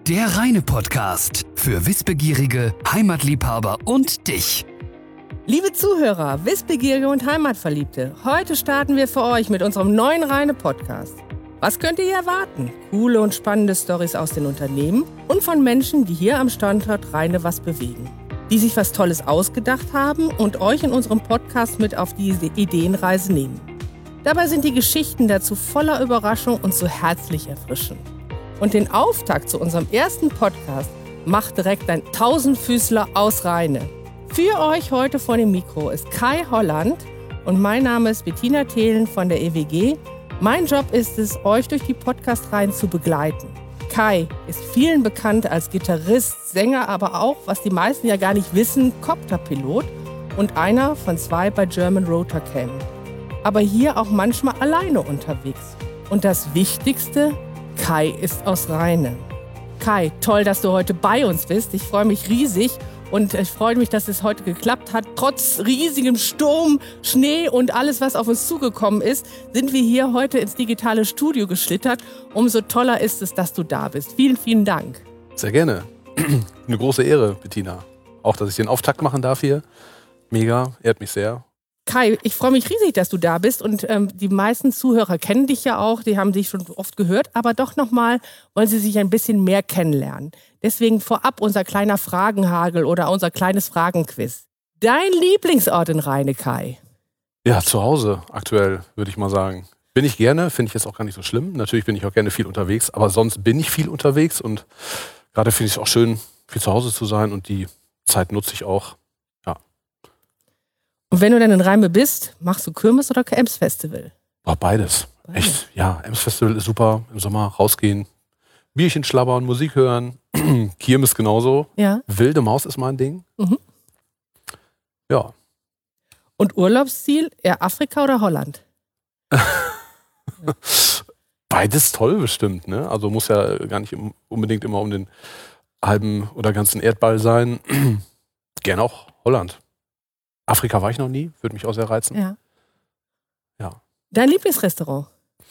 Der Rheine-Podcast für Wissbegierige, Heimatliebhaber und dich. Liebe Zuhörer, Wissbegierige und Heimatverliebte, heute starten wir für euch mit unserem neuen Rheine-Podcast. Was könnt ihr erwarten? Coole und spannende Storys aus den Unternehmen und von Menschen, die hier am Standort Rheine was bewegen. Die sich was Tolles ausgedacht haben und euch in unserem Podcast mit auf diese Ideenreise nehmen. Dabei sind die Geschichten dazu voller Überraschung und so herzlich erfrischend. Und den Auftakt zu unserem ersten Podcast macht direkt ein Tausendfüßler aus Rheine. Für euch heute vor dem Mikro ist Kai Holland und mein Name ist Bettina Thelen von der EWG. Mein Job ist es, euch durch die Podcast-Reihen zu begleiten. Kai ist vielen bekannt als Gitarrist, Sänger, aber auch, was die meisten ja gar nicht wissen, Copterpilot und einer von 2 bei German Rotor Cam. Aber hier auch manchmal alleine unterwegs. Und das Wichtigste, Kai ist aus Rheine. Kai, toll, dass du heute bei uns bist. Ich freue mich riesig und ich freue mich, dass es heute geklappt hat. Trotz riesigem Sturm, Schnee und alles, was auf uns zugekommen ist, sind wir hier heute ins digitale Studio geschlittert. Umso toller ist es, dass du da bist. Vielen, vielen Dank. Sehr gerne. Eine große Ehre, Bettina. Auch, dass ich den Auftakt machen darf hier. Mega, ehrt mich sehr. Kai, ich freue mich riesig, dass du da bist und die meisten Zuhörer kennen dich ja auch, die haben dich schon oft gehört, aber doch nochmal wollen sie sich ein bisschen mehr kennenlernen. Deswegen vorab unser kleiner Fragenhagel oder unser kleines Fragenquiz. Dein Lieblingsort in Rheine, Kai? Ja, zu Hause aktuell, würde ich mal sagen. Bin ich gerne, finde ich jetzt auch gar nicht so schlimm. Natürlich bin ich auch gerne viel unterwegs, aber sonst bin ich viel unterwegs und gerade finde ich es auch schön, viel zu Hause zu sein und die Zeit nutze ich auch. Und wenn du dann in Rheine bist, machst du Kirmes oder Ems-Festival? Boah, beides. Echt, ja. Ems-Festival ist super. Im Sommer rausgehen, Bierchen schlabbern, Musik hören. Kirmes genauso. Ja. Wilde Maus ist mein Ding. Mhm. Ja. Und Urlaubsziel, eher Afrika oder Holland? Beides toll bestimmt, ne? Also muss ja gar nicht unbedingt immer um den halben oder ganzen Erdball sein. Gerne auch Holland. Afrika war ich noch nie, würde mich auch sehr reizen. Ja. Dein Lieblingsrestaurant?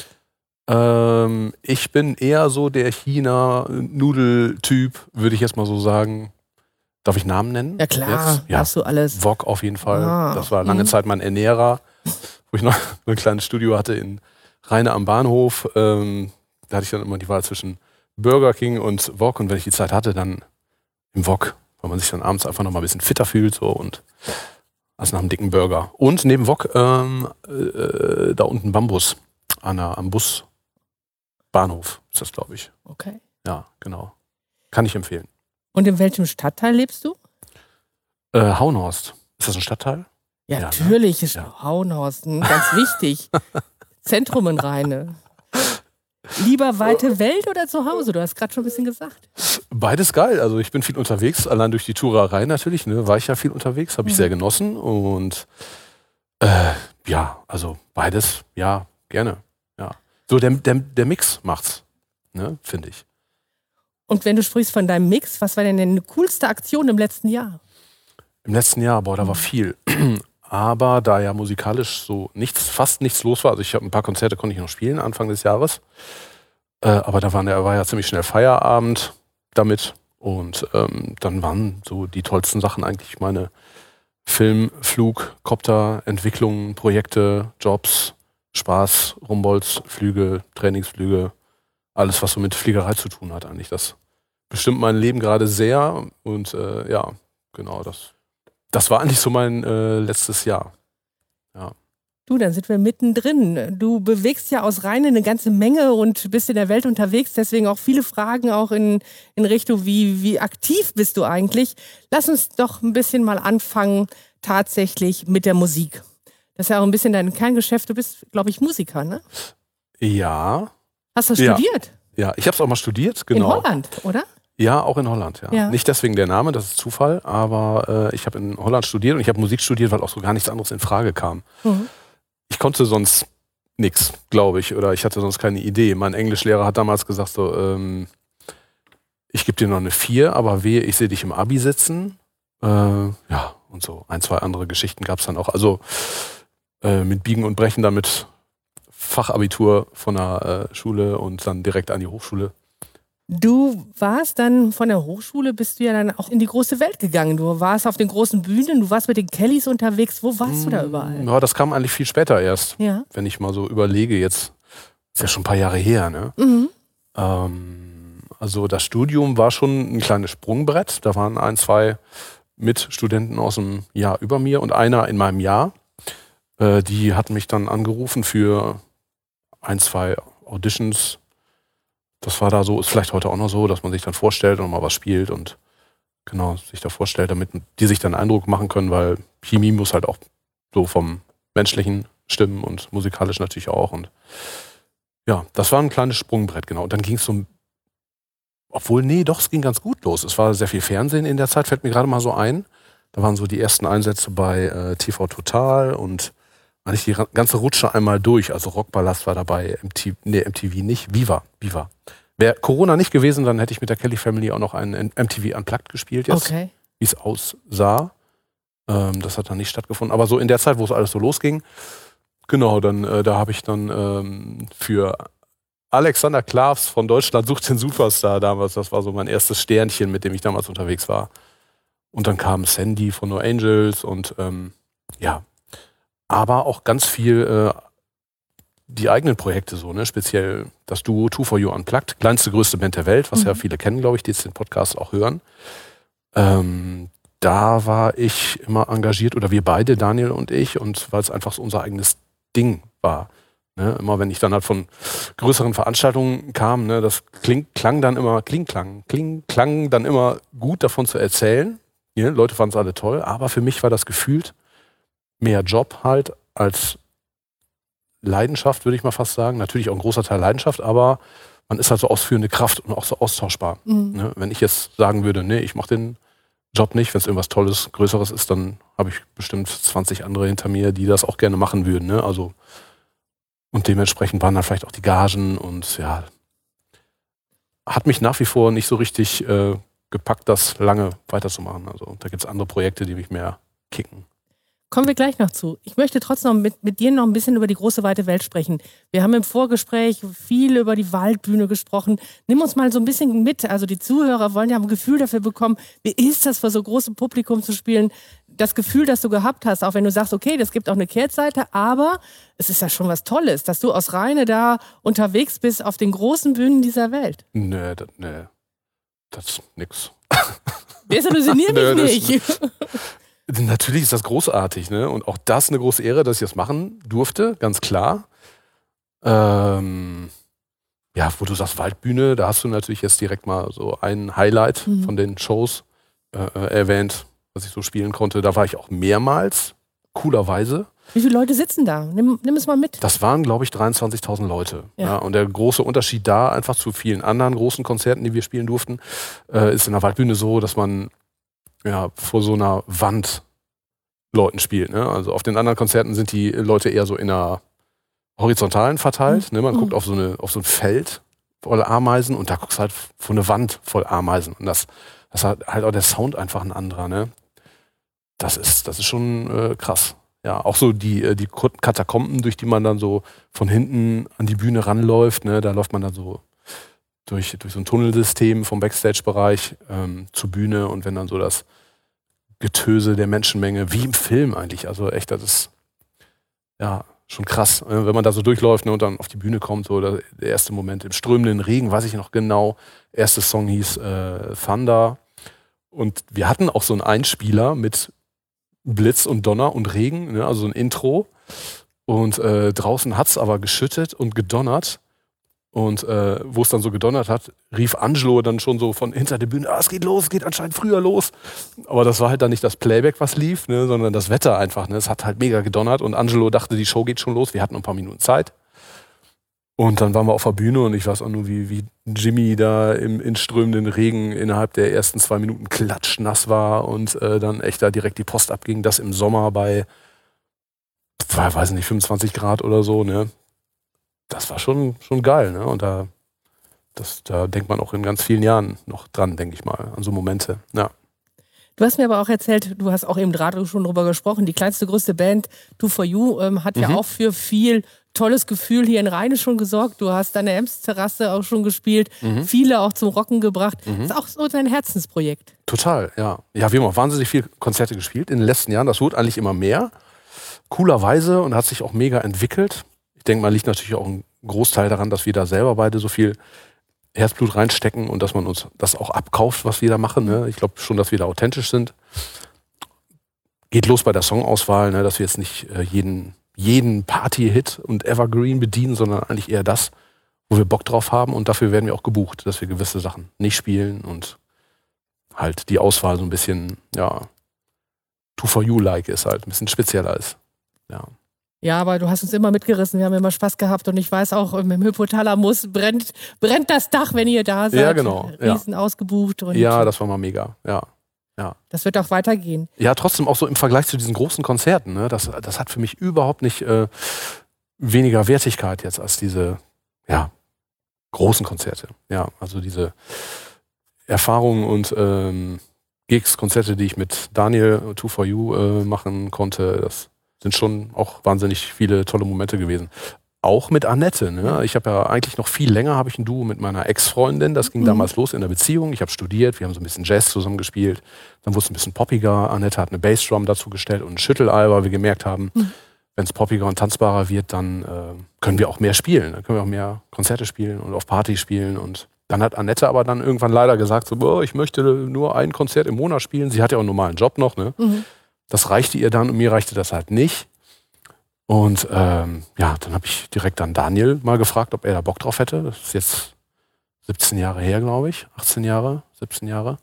Ich bin eher so der China-Nudel-Typ, würde ich jetzt mal so sagen. Darf ich Namen nennen? Ja klar, darfst du alles. Wok auf jeden Fall. Das war lange Zeit mein Ernährer, wo ich noch ein kleines Studio hatte in Rheine am Bahnhof. Da hatte ich dann immer die Wahl zwischen Burger King und Wok. Und wenn ich die Zeit hatte, dann im Wok, weil man sich dann abends einfach noch mal ein bisschen fitter fühlt so und als nach einem dicken Burger. Und neben Wok da unten Bambus am Busbahnhof ist das, glaube ich. Okay. Ja, genau. Kann ich empfehlen. Und in welchem Stadtteil lebst du? Hauenhorst. Ist das ein Stadtteil? Ja, natürlich ist ja. Hauenhorst ganz wichtig. Zentrum in Rheine. Lieber weite Welt oder zu Hause? Du hast gerade schon ein bisschen gesagt. Beides geil. Also ich bin viel unterwegs, allein durch die Tourerei natürlich. Ne, war ich ja viel unterwegs, habe ich sehr genossen. Und ja, also beides, ja, gerne. Ja. So der Mix macht's, ne, finde ich. Und wenn du sprichst von deinem Mix, was war denn deine coolste Aktion im letzten Jahr? Im letzten Jahr, da war viel. Aber da ja musikalisch so fast nichts los war, also ich habe ein paar Konzerte konnte ich noch spielen Anfang des Jahres, aber da war ja ziemlich schnell Feierabend damit und dann waren so die tollsten Sachen eigentlich meine Film, Flug, Copter, Entwicklungen, Projekte, Jobs, Spaß, Rumbolz, Flüge, Trainingsflüge, alles was so mit Fliegerei zu tun hat eigentlich. Das bestimmt mein Leben gerade sehr und ja, genau das war eigentlich so mein letztes Jahr. Ja. Du, dann sind wir mittendrin. Du bewegst ja aus Rheine eine ganze Menge und bist in der Welt unterwegs. Deswegen auch viele Fragen auch in Richtung, wie aktiv bist du eigentlich? Lass uns doch ein bisschen mal anfangen tatsächlich mit der Musik. Das ist ja auch ein bisschen dein Kerngeschäft. Du bist, glaube ich, Musiker, ne? Ja. Hast du studiert? Ja, ich habe es auch mal studiert, genau. In Holland, oder? Ja, auch in Holland, ja. Ja. Nicht deswegen der Name, das ist Zufall, aber ich habe in Holland studiert und ich habe Musik studiert, weil auch so gar nichts anderes in Frage kam. Mhm. Ich konnte sonst nichts, glaube ich, oder ich hatte sonst keine Idee. Mein Englischlehrer hat damals gesagt so, ich gebe dir noch eine 4, aber wehe, ich sehe dich im Abi sitzen. Ja, und so 1, 2 andere Geschichten gab es dann auch. Also mit Biegen und Brechen dann mit Fachabitur von der Schule und dann direkt an die Hochschule. Du warst dann von der Hochschule, bist du ja dann auch in die große Welt gegangen. Du warst auf den großen Bühnen, du warst mit den Kellys unterwegs. Wo warst du da überall? Ja, das kam eigentlich viel später erst. Ja. Wenn ich mal so überlege, jetzt ist ja schon ein paar Jahre her, ne? Also das Studium war schon ein kleines Sprungbrett. Da waren 1, 2 Mitstudenten aus dem Jahr über mir und einer in meinem Jahr. Die hatten mich dann angerufen für 1, 2 Auditions. Das war da so, ist vielleicht heute auch noch so, dass man sich dann vorstellt und mal was spielt und genau sich da vorstellt, damit die sich dann einen Eindruck machen können, weil Chemie muss halt auch so vom Menschlichen stimmen und musikalisch natürlich auch. Und ja, das war ein kleines Sprungbrett, genau. Und dann ging es so, es ging ganz gut los. Es war sehr viel Fernsehen in der Zeit, fällt mir gerade mal so ein. Da waren so die ersten Einsätze bei TV Total und eigentlich die ganze Rutsche einmal durch. Also Rockballast war dabei, MTV nicht, Viva. Wäre Corona nicht gewesen, dann hätte ich mit der Kelly Family auch noch einen MTV Unplugged gespielt jetzt, wie es aussah. Das hat dann nicht stattgefunden. Aber so in der Zeit, wo es alles so losging, genau, dann da habe ich dann für Alexander Klavs von Deutschland sucht den Superstar damals, das war so mein erstes Sternchen, mit dem ich damals unterwegs war. Und dann kam Sandy von No Angels und aber auch ganz viel die eigenen Projekte so, ne? Speziell das Duo 2for You Unplugged, kleinste, größte Band der Welt, was ja viele kennen, glaube ich, die jetzt den Podcast auch hören. Da war ich immer engagiert, oder wir beide, Daniel und ich, und weil es einfach so unser eigenes Ding war. Ne? Immer wenn ich dann halt von größeren Veranstaltungen kam, ne, das klang dann immer gut davon zu erzählen. Ja, Leute fanden es alle toll, aber für mich war das gefühlt mehr Job halt als Leidenschaft, würde ich mal fast sagen. Natürlich auch ein großer Teil Leidenschaft, aber man ist halt so ausführende Kraft und auch so austauschbar. Ne? Wenn ich jetzt sagen würde, nee, ich mache den Job nicht, wenn es irgendwas Tolles, Größeres ist, dann habe ich bestimmt 20 andere hinter mir, die das auch gerne machen würden. Ne? Also, und dementsprechend waren dann vielleicht auch die Gagen und ja, hat mich nach wie vor nicht so richtig gepackt, das lange weiterzumachen. Also da gibt es andere Projekte, die mich mehr kicken. Kommen wir gleich noch zu. Ich möchte trotzdem mit dir noch ein bisschen über die große, weite Welt sprechen. Wir haben im Vorgespräch viel über die Waldbühne gesprochen. Nimm uns mal so ein bisschen mit. Also die Zuhörer wollen ja ein Gefühl dafür bekommen, wie ist das, vor so großem Publikum zu spielen? Das Gefühl, das du gehabt hast, auch wenn du sagst, okay, das gibt auch eine Kehrseite, aber es ist ja schon was Tolles, dass du aus Rheine da unterwegs bist auf den großen Bühnen dieser Welt. Nee, das ist nix. Desillusionier mich nicht. Natürlich ist das großartig, ne? Und auch das eine große Ehre, dass ich das machen durfte, ganz klar. Ja, wo du sagst Waldbühne, da hast du natürlich jetzt direkt mal so ein Highlight von den Shows erwähnt, was ich so spielen konnte. Da war ich auch mehrmals, coolerweise. Wie viele Leute sitzen da? Nimm es mal mit. Das waren, glaube ich, 23.000 Leute. Ja, und der große Unterschied da einfach zu vielen anderen großen Konzerten, die wir spielen durften, ist in der Waldbühne so, dass man vor so einer Wand Leuten spielt. Ne? Also auf den anderen Konzerten sind die Leute eher so in einer horizontalen verteilt. Ne? Man guckt auf so ein Feld voll Ameisen und da guckst du halt vor eine Wand voll Ameisen. Und das hat halt auch der Sound einfach ein anderer. Ne? Das ist schon krass. Ja, auch so die Katakomben, durch die man dann so von hinten an die Bühne ranläuft. Ne? Da läuft man dann so durch so ein Tunnelsystem vom Backstage-Bereich zur Bühne und wenn dann so das Getöse der Menschenmenge, wie im Film eigentlich, also echt, das ist ja schon krass, wenn man da so durchläuft, ne, und dann auf die Bühne kommt, so der erste Moment im strömenden Regen, weiß ich noch genau, erster Song hieß Thunder und wir hatten auch so einen Einspieler mit Blitz und Donner und Regen, ne, also ein Intro und draußen hat es aber geschüttet und gedonnert. Und wo es dann so gedonnert hat, rief Angelo dann schon so von hinter der Bühne, es geht los, es geht anscheinend früher los. Aber das war halt dann nicht das Playback, was lief, ne, sondern das Wetter einfach. Ne. Es hat halt mega gedonnert und Angelo dachte, die Show geht schon los. Wir hatten ein paar Minuten Zeit. Und dann waren wir auf der Bühne und ich weiß auch nur, wie Jimmy da in strömenden Regen innerhalb der ersten 2 Minuten klatschnass war und dann echt da direkt die Post abging. Das im Sommer bei, weiß nicht, 25 Grad oder so, ne. Das war schon geil, ne? Und da denkt man auch in ganz vielen Jahren noch dran, denke ich mal, an so Momente. Ja. Du hast mir aber auch erzählt, du hast auch eben gerade schon drüber gesprochen, die kleinste, größte Band, 2for You, hat ja auch für viel tolles Gefühl hier in Rheine schon gesorgt. Du hast deine Ems-Terrasse auch schon gespielt, viele auch zum Rocken gebracht. Das ist auch so dein Herzensprojekt. Total, ja. Ja, wir haben auch wahnsinnig viele Konzerte gespielt in den letzten Jahren. Das wurde eigentlich immer mehr. Coolerweise und hat sich auch mega entwickelt. Ich denke mal, liegt natürlich auch ein Großteil daran, dass wir da selber beide so viel Herzblut reinstecken und dass man uns das auch abkauft, was wir da machen. Ne? Ich glaube schon, dass wir da authentisch sind. Geht los bei der Songauswahl, ne? Dass wir jetzt nicht jeden Party-Hit und Evergreen bedienen, sondern eigentlich eher das, wo wir Bock drauf haben. Und dafür werden wir auch gebucht, dass wir gewisse Sachen nicht spielen und halt die Auswahl so ein bisschen, ja, 2For-You-like ist halt, ein bisschen spezieller ist. Ja. Ja, aber du hast uns immer mitgerissen, wir haben immer Spaß gehabt und ich weiß auch, im Hypothalamus brennt das Dach, wenn ihr da seid. Ja, genau. Riesen ausgebucht. Und ja, das war mal mega, ja. Das wird auch weitergehen. Ja, trotzdem auch so im Vergleich zu diesen großen Konzerten, ne, das hat für mich überhaupt nicht weniger Wertigkeit jetzt als diese, ja, großen Konzerte. Ja, also diese Erfahrungen und Gigs, Konzerte, die ich mit Daniel 2For-You machen konnte, das sind schon auch wahnsinnig viele tolle Momente gewesen. Auch mit Annette. Ne? Ich habe ja eigentlich noch viel länger, habe ich ein Duo mit meiner Ex-Freundin. Das ging damals los in der Beziehung. Ich habe studiert, wir haben so ein bisschen Jazz zusammen gespielt. Dann wurde es ein bisschen poppiger. Annette hat eine Bassdrum dazu gestellt und ein Schüttelei, weil wir gemerkt haben, wenn es poppiger und tanzbarer wird, dann können wir auch mehr spielen. Dann können wir auch mehr Konzerte spielen und auf Partys spielen. Und dann hat Annette aber dann irgendwann leider gesagt, so, ich möchte nur ein Konzert im Monat spielen. Sie hat ja auch einen normalen Job noch. Ne? Das reichte ihr dann und mir reichte das halt nicht. Und dann habe ich direkt dann Daniel mal gefragt, ob er da Bock drauf hätte. Das ist jetzt 17 Jahre her, glaube ich. 18 Jahre, 17 Jahre.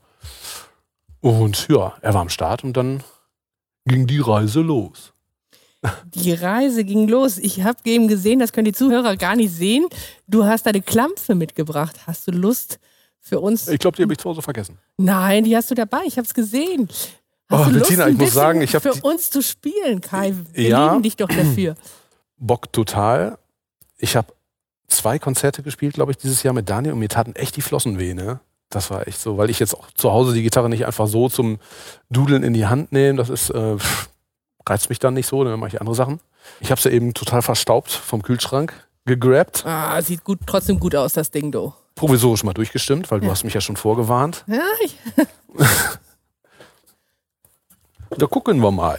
Und ja, er war am Start und dann ging die Reise los. Die Reise ging los. Ich habe eben gesehen, das können die Zuhörer gar nicht sehen. Du hast deine Klampfe mitgebracht. Hast du Lust für uns? Ich glaube, die habe ich zu Hause vergessen. Nein, die hast du dabei. Ich habe es gesehen. Hast du Lust, Bettina, ich muss sagen, ich habe für uns zu spielen, Kai. Wir lieben dich doch dafür. Bock total. Ich habe 2 Konzerte gespielt, glaube ich, dieses Jahr mit Daniel und mir taten echt die Flossen weh, ne? Das war echt so, weil ich jetzt auch zu Hause die Gitarre nicht einfach so zum Dudeln in die Hand nehme. Das ist reizt mich dann nicht so, dann mache ich andere Sachen. Ich habe sie eben total verstaubt vom Kühlschrank gegrabt. Sieht trotzdem gut aus, das Ding, du. Provisorisch mal durchgestimmt, weil du hast mich ja schon vorgewarnt. Ja, Da gucken wir mal.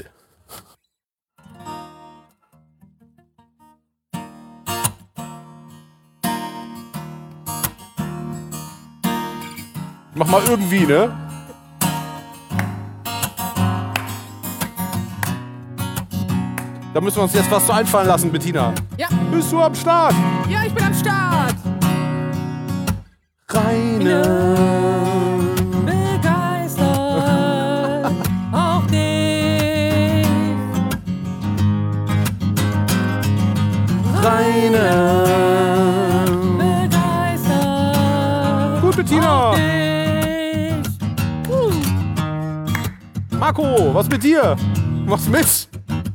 Mach mal irgendwie, ne? Da müssen wir uns jetzt was zu einfallen lassen, Bettina. Ja. Bist du am Start? Ja, ich bin am Start. Reine. Begeistert auch dich. Reine. Begeistert Gut, Bettina. auch dich. Marco, was mit dir? Mach's mit.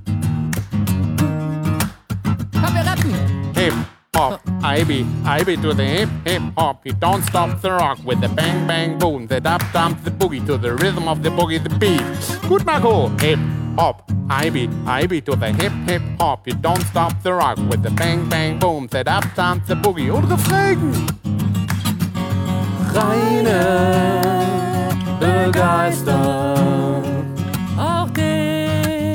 Komm, wir rappen. Hip hop, I be to the hip hop. You don't stop the rock with the bang bang boom, the dub dump the boogie to the rhythm of the boogie the beat. Good Marco. Hip hop, I be to the hip hop. You don't stop the rock with the bang bang boom, the dub dump the boogie. Und Refrain. Reine Begeisterung. Auch dich.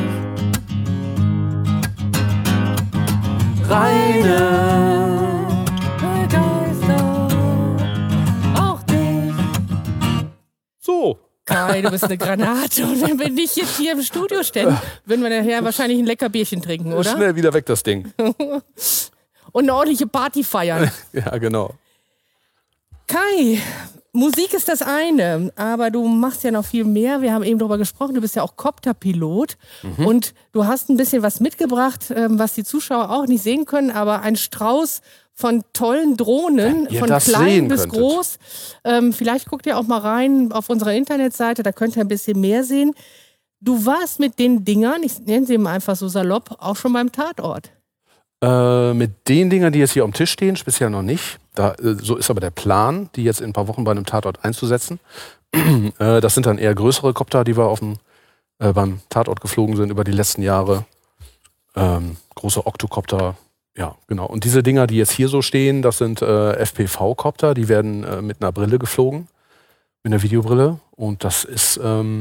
Reine Begeistert auch dich. So. Kai, du bist eine Granate. Und wenn wir dich jetzt hier im Studio stellen, würden wir nachher wahrscheinlich ein lecker Bierchen trinken, oder? Schnell wieder weg, das Ding. Und eine ordentliche Party feiern. Ja, genau. Kai, Musik ist das eine, aber du machst ja noch viel mehr. Wir haben eben darüber gesprochen, du bist ja auch Copterpilot und du hast ein bisschen was mitgebracht, was die Zuschauer auch nicht sehen können, aber ein Strauß von tollen Drohnen, von klein bis groß. Vielleicht guckt ihr auch mal rein auf unserer Internetseite, da könnt ihr ein bisschen mehr sehen. Du warst mit den Dingern, ich nenne sie mal einfach so salopp, auch schon beim Tatort. Mit den Dingern, die jetzt hier am Tisch stehen, speziell noch nicht. So ist aber der Plan, die jetzt in ein paar Wochen bei einem Tatort einzusetzen. Das sind dann eher größere Kopter, die wir beim Tatort geflogen sind über die letzten Jahre. Große Octocopter, Ja, genau. Und diese Dinger, die jetzt hier so stehen, das sind FPV-Copter, die werden mit einer Brille geflogen, mit einer Videobrille. Und das ist,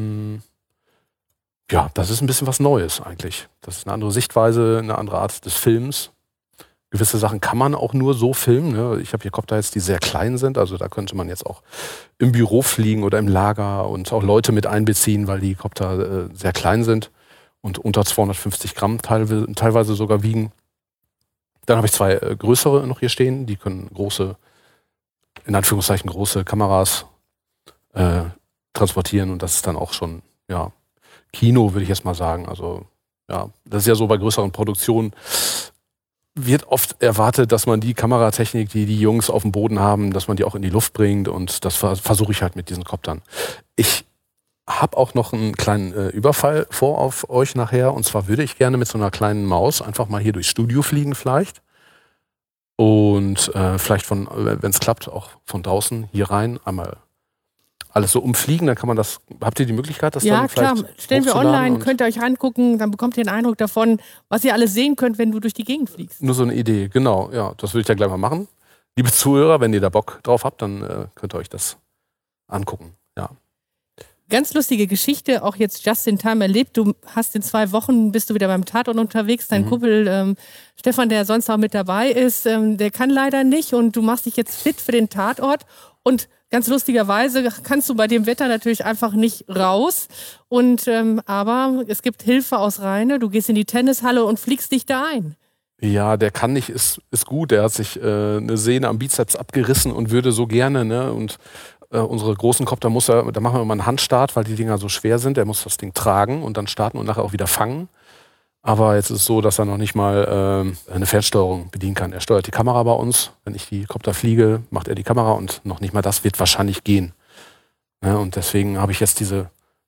das ist ein bisschen was Neues eigentlich. Das ist eine andere Sichtweise, eine andere Art des Films. Gewisse Sachen kann man auch nur so filmen. Ne? Ich habe hier Copter jetzt, die sehr klein sind. Also da könnte man jetzt auch im Büro fliegen oder im Lager und auch Leute mit einbeziehen, weil die Copter sehr klein sind und unter 250 Gramm teilweise sogar wiegen. Dann habe ich 2 größere noch hier stehen, die können in Anführungszeichen große Kameras transportieren und das ist dann auch schon, Kino, würde ich jetzt mal sagen. Also, das ist ja so bei größeren Produktionen, wird oft erwartet, dass man die Kameratechnik, die die Jungs auf dem Boden haben, dass man die auch in die Luft bringt und das versuche ich halt mit diesen Coptern. Ich habe auch noch einen kleinen Überfall vor auf euch nachher. Und zwar würde ich gerne mit so einer kleinen Maus einfach mal hier durchs Studio fliegen vielleicht. Und vielleicht wenn es klappt, auch von draußen hier rein einmal alles so umfliegen. Dann kann man das, habt ihr die Möglichkeit, das dann vielleicht klar, stellen wir online, könnt ihr euch angucken, dann bekommt ihr einen Eindruck davon, was ihr alles sehen könnt, wenn du durch die Gegend fliegst. Nur so eine Idee, genau. Ja, das würde ich ja gleich mal machen. Liebe Zuhörer, wenn ihr da Bock drauf habt, dann könnt ihr euch das angucken. Ja. Ganz lustige Geschichte, auch jetzt just in time erlebt. Du hast in 2 Wochen, bist du wieder beim Tatort unterwegs. Dein Kumpel Stefan, der sonst auch mit dabei ist, der kann leider nicht und du machst dich jetzt fit für den Tatort. Und ganz lustigerweise kannst du bei dem Wetter natürlich einfach nicht raus. Und aber es gibt Hilfe aus Rheine. Du gehst in die Tennishalle und fliegst dich da ein. Ja, der kann nicht, ist gut. Der hat sich eine Sehne am Bizeps abgerissen und würde so gerne, ne? Und unsere großen Copter da machen wir mal einen Handstart, weil die Dinger so schwer sind. Er muss das Ding tragen und dann starten und nachher auch wieder fangen. Aber jetzt ist es so, dass er noch nicht mal eine Fernsteuerung bedienen kann. Er steuert die Kamera bei uns. Wenn ich die Copter fliege, macht er die Kamera und noch nicht mal das wird wahrscheinlich gehen. Ja, und deswegen habe ich jetzt diese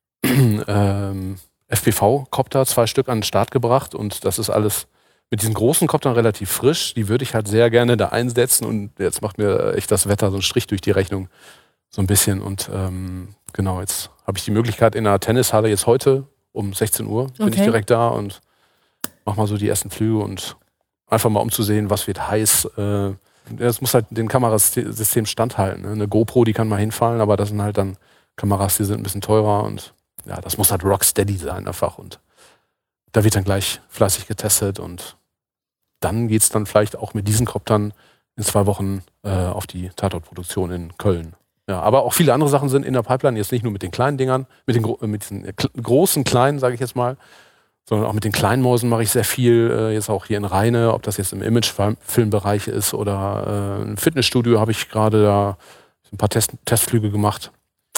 FPV-Copter 2 Stück an den Start gebracht und das ist alles mit diesen großen Coptern relativ frisch. Die würde ich halt sehr gerne da einsetzen und jetzt macht mir echt das Wetter so einen Strich durch die Rechnung. So ein bisschen und genau, jetzt habe ich die Möglichkeit in der Tennishalle jetzt heute um 16 Uhr bin ich direkt da und mach mal so die ersten Flüge und einfach mal umzusehen, was wird heiß. Das muss halt dem Kamerasystem standhalten. Ne? Eine GoPro, die kann mal hinfallen, aber das sind halt dann Kameras, die sind ein bisschen teurer und ja, das muss halt rocksteady sein einfach und da wird dann gleich fleißig getestet und dann geht es dann vielleicht auch mit diesen Coptern in 2 Wochen auf die Tatortproduktion in Köln. Ja, aber auch viele andere Sachen sind in der Pipeline, jetzt nicht nur mit den kleinen Dingern, mit diesen großen, kleinen, sage ich jetzt mal, sondern auch mit den kleinen Mäusen mache ich sehr viel, jetzt auch hier in Rheine, ob das jetzt im Imagefilmbereich ist oder ein Fitnessstudio habe ich gerade da ein paar Testflüge gemacht.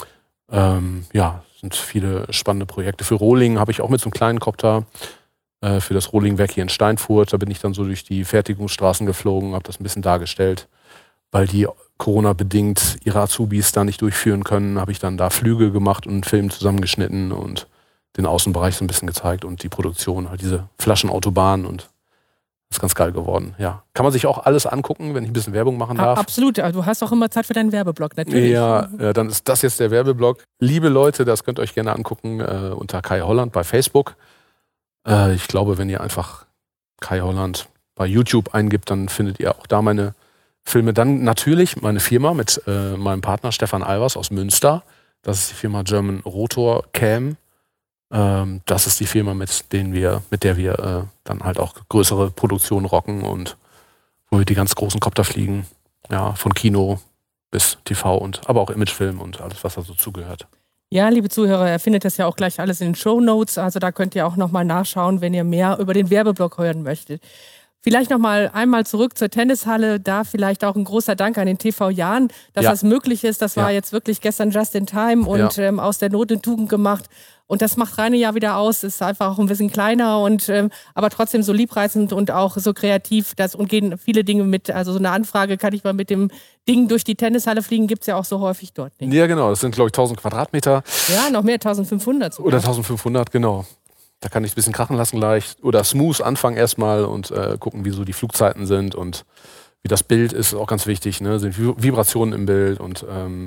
Sind viele spannende Projekte. Für Rohling habe ich auch mit so einem kleinen Copter für das Rohlingwerk hier in Steinfurt, da bin ich dann so durch die Fertigungsstraßen geflogen, habe das ein bisschen dargestellt, weil die Corona-bedingt ihre Azubis da nicht durchführen können, habe ich dann da Flüge gemacht und einen Film zusammengeschnitten und den Außenbereich so ein bisschen gezeigt und die Produktion, halt diese Flaschenautobahn und das ist ganz geil geworden. Ja. Kann man sich auch alles angucken, wenn ich ein bisschen Werbung machen darf. Absolut, du hast auch immer Zeit für deinen Werbeblock, natürlich. Ja, dann ist das jetzt der Werbeblock. Liebe Leute, das könnt ihr euch gerne angucken unter Kai Holland bei Facebook. Ich glaube, wenn ihr einfach Kai Holland bei YouTube eingibt, dann findet ihr auch da meine Filme. Dann natürlich meine Firma mit meinem Partner Stefan Albers aus Münster. Das ist die Firma German Rotor Cam. Das ist die Firma, mit der wir dann halt auch größere Produktionen rocken und wo wir die ganz großen Copter fliegen. Ja, von Kino bis TV aber auch Imagefilm und alles, was da so zugehört. Ja, liebe Zuhörer, ihr findet das ja auch gleich alles in den Shownotes. Also da könnt ihr auch nochmal nachschauen, wenn ihr mehr über den Werbeblock hören möchtet. Vielleicht nochmal einmal zurück zur Tennishalle. Da vielleicht auch ein großer Dank an den TV Jan, dass das möglich ist. Das war jetzt wirklich gestern just in time und aus der Not eine Tugend gemacht. Und das macht Rheine ja wieder aus. Ist einfach auch ein bisschen kleiner und aber trotzdem so liebreizend und auch so kreativ. Und gehen viele Dinge mit. Also so eine Anfrage, kann ich mal mit dem Ding durch die Tennishalle fliegen, gibt es ja auch so häufig dort nicht. Ja, genau. Das sind, glaube ich, 1000 Quadratmeter. Ja, noch mehr, 1500 sogar. Oder 1500, genau. Da kann ich ein bisschen krachen lassen leicht. Oder smooth anfangen erstmal und gucken, wie so die Flugzeiten sind und wie das Bild ist auch ganz wichtig. Ne? Sind Vibrationen im Bild und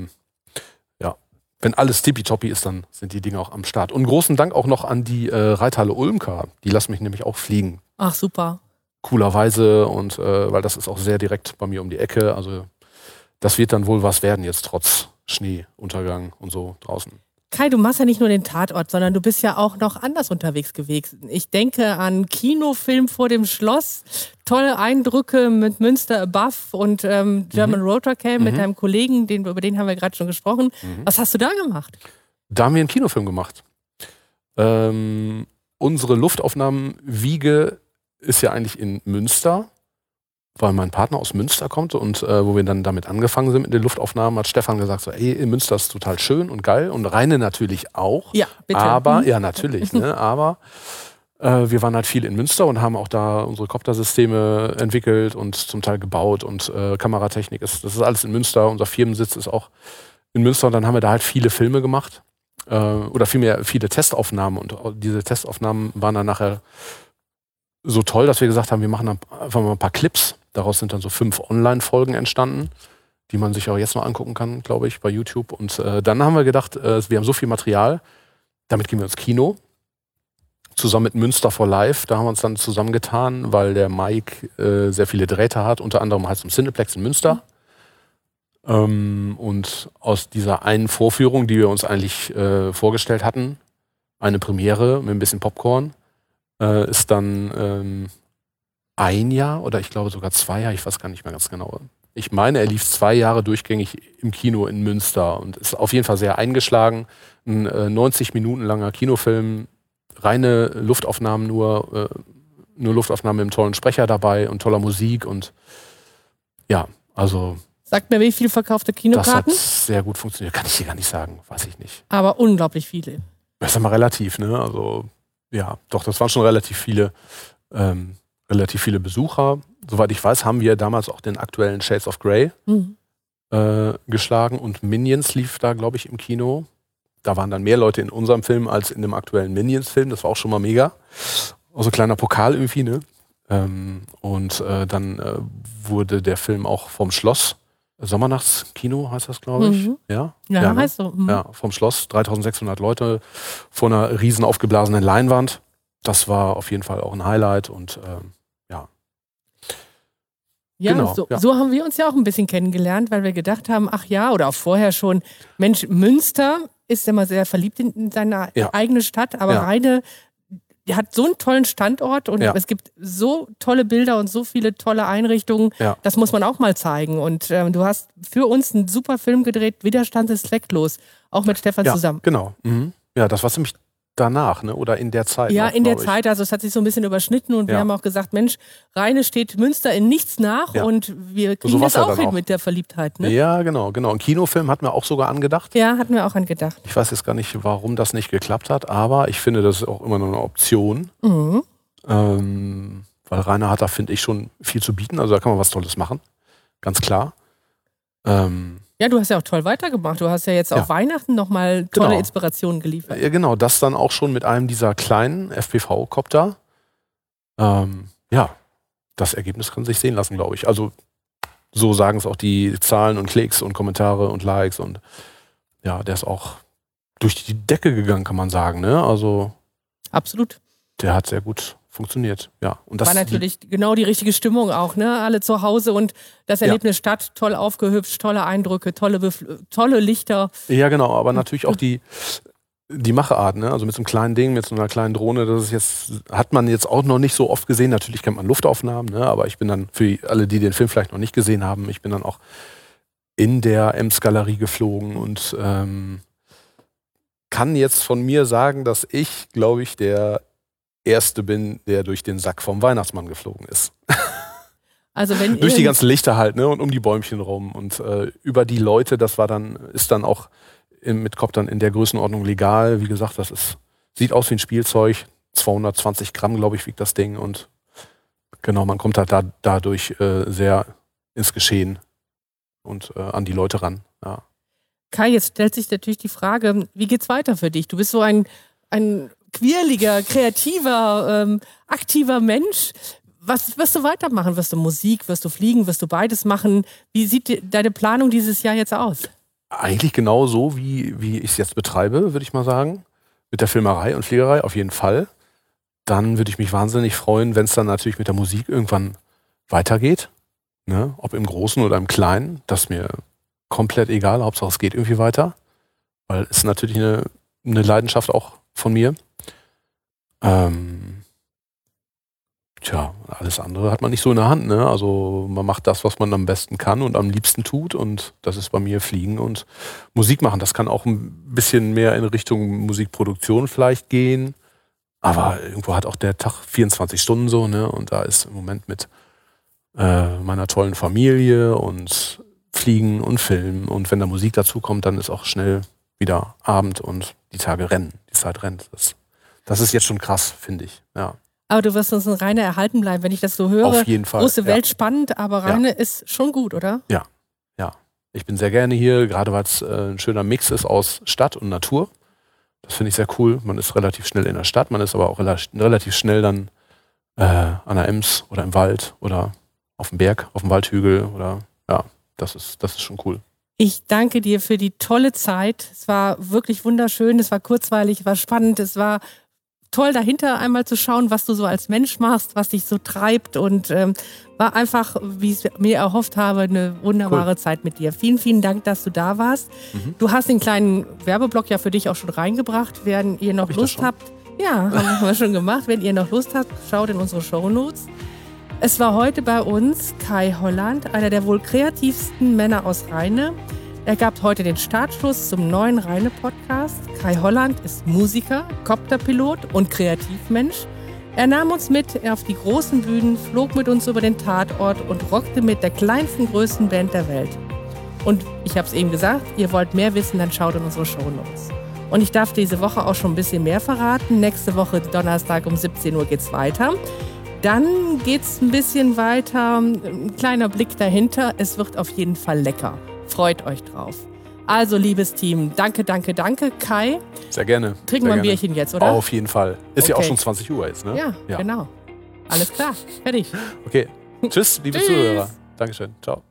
wenn alles tippitoppi ist, dann sind die Dinge auch am Start. Und großen Dank auch noch an die Reithalle Ulmka. Die lassen mich nämlich auch fliegen. Ach, super. coolerweise und weil das ist auch sehr direkt bei mir um die Ecke. Also das wird dann wohl was werden jetzt trotz Schneeuntergang und so draußen. Kai, du machst ja nicht nur den Tatort, sondern du bist ja auch noch anders unterwegs gewesen. Ich denke an Kinofilm vor dem Schloss, tolle Eindrücke mit Münster Above und German Rotorcam mit deinem Kollegen, über den haben wir gerade schon gesprochen. Was hast du da gemacht? Da haben wir einen Kinofilm gemacht. Unsere Luftaufnahmen-Wiege ist ja eigentlich in Münster, weil mein Partner aus Münster kommt und wo wir dann damit angefangen sind mit den Luftaufnahmen, hat Stefan gesagt, so, ey, in Münster ist total schön und geil und Rheine natürlich auch. Ja, bitte. Aber, ja natürlich, ne, aber wir waren halt viel in Münster und haben auch da unsere Koptersysteme entwickelt und zum Teil gebaut und Kameratechnik, das ist alles in Münster, unser Firmensitz ist auch in Münster und dann haben wir da halt viele Filme gemacht oder vielmehr viele Testaufnahmen und diese Testaufnahmen waren dann nachher so toll, dass wir gesagt haben, wir machen dann einfach mal ein paar Clips. Daraus sind dann so 5 Online-Folgen entstanden, die man sich auch jetzt noch angucken kann, glaube ich, bei YouTube. Und dann haben wir gedacht, wir haben so viel Material, damit gehen wir ins Kino. Zusammen mit Münster for Life, da haben wir uns dann zusammengetan, weil der Mike sehr viele Drähte hat, unter anderem halt zum Cineplex in Münster. Und aus dieser einen Vorführung, die wir uns eigentlich vorgestellt hatten, eine Premiere mit ein bisschen Popcorn, ist dann 1 Jahr oder ich glaube sogar 2 Jahre, ich weiß gar nicht mehr ganz genau. Ich meine, er lief 2 Jahre durchgängig im Kino in Münster und ist auf jeden Fall sehr eingeschlagen. Ein 90 Minuten langer Kinofilm, reine Luftaufnahmen nur Luftaufnahmen mit einem tollen Sprecher dabei und toller Musik und ja, also... Sagt mir, wie viel verkaufte Kinokarten? Das hat sehr gut funktioniert, kann ich dir gar nicht sagen, weiß ich nicht. Aber unglaublich viele. Das ist ja mal relativ, ne, also... Ja, doch, das waren schon relativ viele Besucher. Soweit ich weiß, haben wir damals auch den aktuellen Shades of Grey geschlagen und Minions lief da, glaube ich, im Kino. Da waren dann mehr Leute in unserem Film als in dem aktuellen Minions-Film. Das war auch schon mal mega. Also ein kleiner Pokal irgendwie, ne? Und dann wurde der Film auch vom Schloss, Sommernachtskino heißt das, glaube ich. Ja, ne? Heißt so. Ja, vom Schloss, 3600 Leute vor einer riesen aufgeblasenen Leinwand. Das war auf jeden Fall auch ein Highlight und ja. Ja, genau, so haben wir uns ja auch ein bisschen kennengelernt, weil wir gedacht haben, ach ja, oder auch vorher schon, Mensch, Münster ist immer sehr verliebt in seine eigene Stadt, aber Rheine hat so einen tollen Standort und es gibt so tolle Bilder und so viele tolle Einrichtungen, das muss man auch mal zeigen. Und du hast für uns einen super Film gedreht, Widerstand ist zwecklos, auch mit Stefan zusammen. Genau. Ja, das war ziemlich danach, ne? Oder in der Zeit. Ja, auch, in der Zeit, also es hat sich so ein bisschen überschnitten und wir haben auch gesagt, Mensch, Rheine steht Münster in nichts nach und wir kriegen das auch hin mit der Verliebtheit. Ne? Ja, genau. Einen Kinofilm hatten wir auch sogar angedacht. Ja, hatten wir auch angedacht. Ich weiß jetzt gar nicht, warum das nicht geklappt hat, aber ich finde, das ist auch immer noch eine Option. Weil Rheine hat da, finde ich, schon viel zu bieten. Also da kann man was Tolles machen. Ganz klar. Ja, du hast ja auch toll weitergemacht. Du hast ja jetzt auf Weihnachten nochmal tolle Inspirationen geliefert. Ja, genau. Das dann auch schon mit einem dieser kleinen FPV-Copter. Das Ergebnis kann sich sehen lassen, glaube ich. Also so sagen es auch die Zahlen und Klicks und Kommentare und Likes. Und ja, der ist auch durch die Decke gegangen, kann man sagen. Ne? Also absolut. Der hat sehr gut funktioniert, ja. Und das war natürlich genau die richtige Stimmung auch, ne? Alle zu Hause und das Erlebnis Stadt, toll aufgehübscht, tolle Eindrücke, tolle Lichter. Ja, genau, aber natürlich auch die Machart, ne? Also mit so einem kleinen Ding, mit so einer kleinen Drohne, hat man jetzt auch noch nicht so oft gesehen. Natürlich kennt man Luftaufnahmen, ne? Aber ich bin dann, für alle, die den Film vielleicht noch nicht gesehen haben, ich bin dann auch in der Ems-Galerie geflogen und kann jetzt von mir sagen, dass ich, glaube ich, der Erste bin, der durch den Sack vom Weihnachtsmann geflogen ist. Also wenn durch die ganzen Lichter halt, ne, und um die Bäumchen rum und über die Leute, ist dann auch mit Koptern in der Größenordnung legal. Wie gesagt, sieht aus wie ein Spielzeug, 220 Gramm, glaube ich, wiegt das Ding und genau, man kommt halt dadurch sehr ins Geschehen und an die Leute ran. Ja. Kai, jetzt stellt sich natürlich die Frage, wie geht's weiter für dich? Du bist so ein quirliger, kreativer, aktiver Mensch. Was wirst du weitermachen? Wirst du Musik, wirst du fliegen, wirst du beides machen? Wie sieht deine Planung dieses Jahr jetzt aus? Eigentlich genau so, wie ich es jetzt betreibe, würde ich mal sagen. Mit der Filmerei und Fliegerei auf jeden Fall. dann würde ich mich wahnsinnig freuen, wenn es dann natürlich mit der Musik irgendwann weitergeht. Ne? Ob im Großen oder im Kleinen, das ist mir komplett egal. Hauptsache es geht irgendwie weiter. Weil es ist natürlich eine Leidenschaft auch von mir. Alles andere hat man nicht so in der Hand. Ne? Also man macht das, was man am besten kann und am liebsten tut. Und das ist bei mir Fliegen und Musik machen. Das kann auch ein bisschen mehr in Richtung Musikproduktion vielleicht gehen. Aber irgendwo hat auch der Tag 24 Stunden so. Ne? Und da ist im Moment mit meiner tollen Familie und Fliegen und Filmen. Und wenn da Musik dazu kommt, dann ist auch schnell wieder Abend und die Tage rennen. Die Zeit rennt. Das ist jetzt schon krass, finde ich. Ja. Aber du wirst uns ein Rainer erhalten bleiben, wenn ich das so höre. Auf jeden Fall. Große Welt, spannend, aber Rainer ist schon gut, oder? Ja. Ich bin sehr gerne hier, gerade weil es ein schöner Mix ist aus Stadt und Natur. Das finde ich sehr cool. Man ist relativ schnell in der Stadt, man ist aber auch relativ schnell dann an der Ems oder im Wald oder auf dem Berg, auf dem Waldhügel oder das ist schon cool. Ich danke dir für die tolle Zeit. Es war wirklich wunderschön, es war kurzweilig, es war spannend, es war toll dahinter einmal zu schauen, was du so als Mensch machst, was dich so treibt und war einfach, wie ich es mir erhofft habe, eine wunderbare Zeit mit dir. Vielen, vielen Dank, dass du da warst. Du hast den kleinen Werbeblock ja für dich auch schon reingebracht. Wenn ihr noch Lust habt, haben wir schon gemacht. Wenn ihr noch Lust habt, schaut in unsere Shownotes. Es war heute bei uns Kai Holland, einer der wohl kreativsten Männer aus Rheine. Er gab heute den Startschuss zum neuen Rheine-Podcast. Kai Holland ist Musiker, Copterpilot und Kreativmensch. Er nahm uns mit auf die großen Bühnen, flog mit uns über den Tatort und rockte mit der kleinsten, größten Band der Welt. Und ich habe es eben gesagt, ihr wollt mehr wissen, dann schaut in unsere Shownotes. Und ich darf diese Woche auch schon ein bisschen mehr verraten. Nächste Woche Donnerstag um 17 Uhr geht's weiter. Dann geht's ein bisschen weiter, ein kleiner Blick dahinter. Es wird auf jeden Fall lecker. Freut euch drauf. Also, liebes Team, danke. Kai. Sehr gerne. Trinken wir ein Bierchen jetzt, oder? Auf jeden Fall. Ist ja auch schon 20 Uhr jetzt, ne? Ja, genau. Alles klar. Fertig. Okay. Tschüss, liebe Zuhörer. Dankeschön. Ciao.